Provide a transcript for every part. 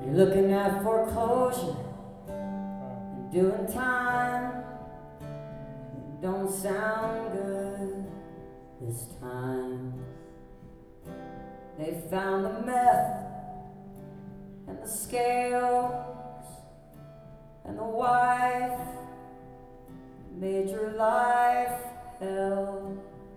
You're looking at foreclosure and doing time. It don't sound good this time. They found the meth and the scales and the wife made your life hell.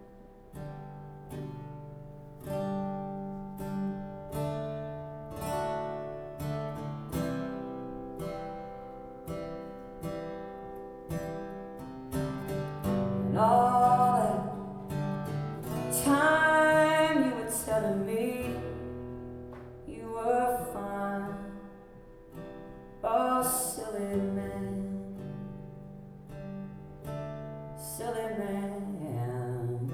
And all that time you were telling me you were fine. Oh, silly man, silly man.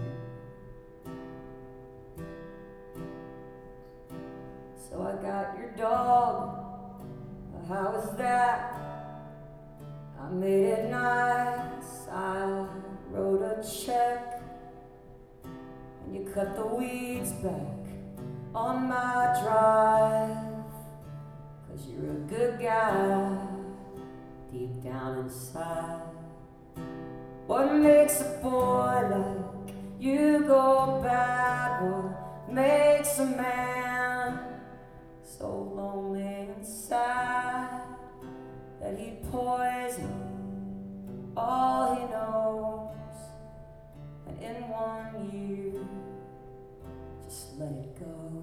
So I got your dog, how was that? I made it nice, I wrote a check, and you cut the weeds back on my drive, 'cause you're a good guy deep down inside. What makes a boy like you go bad? What makes a man so lonely and sad that he'd poison all he knows, and in 1 year just let it go?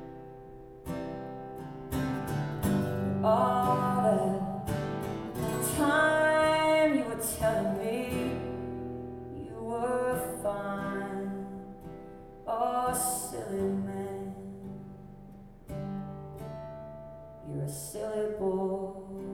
All that time you were telling me you were fine. Oh, silly man, you're a silly boy.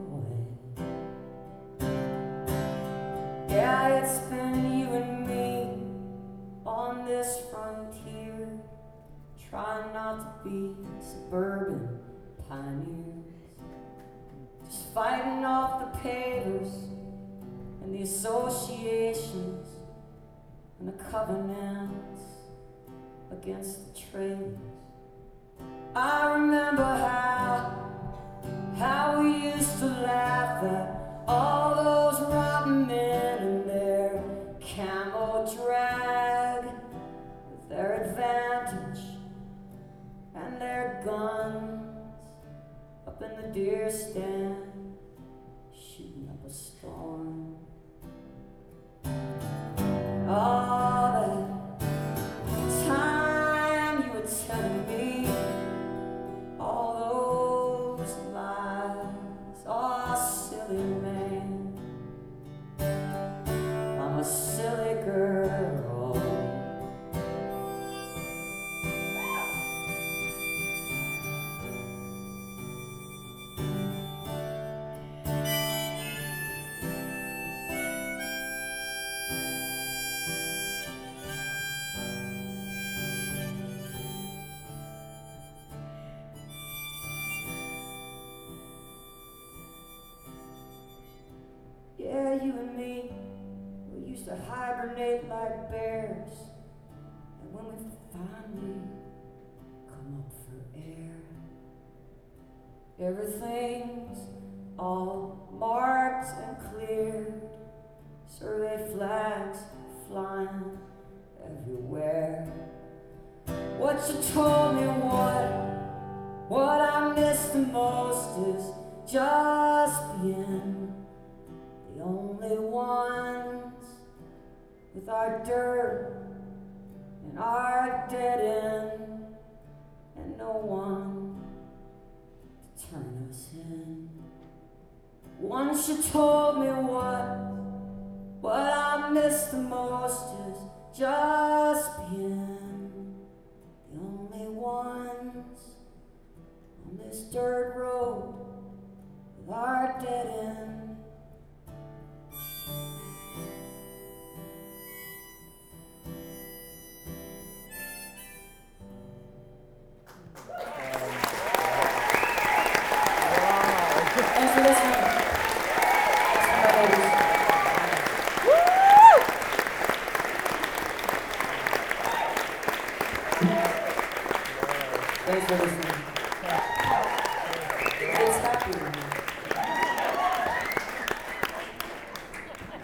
Yeah, it's been you and me on this frontier, trying not to be suburban pioneers, just fighting off the pavers and the associations and the covenants against the trailers. I remember how we used to laugh at all those rotten men and their camo drag, with their advantage and their guns up in the deer stand, shooting up a storm. All that time you were telling me all those lies. Oh, silly man, I'm a silly girl. Yeah, you and me, we used to hibernate like bears, and when we finally come up for air, everything's all marked and cleared, survey flags flying everywhere. What you told me, what I miss the most is just being the only ones with our dirt and our dead end, and no one to turn us in. Once you told me what I miss the most is just being the only ones on this dirt road with our dead end. Thanks for listening. Thanks for listening. It's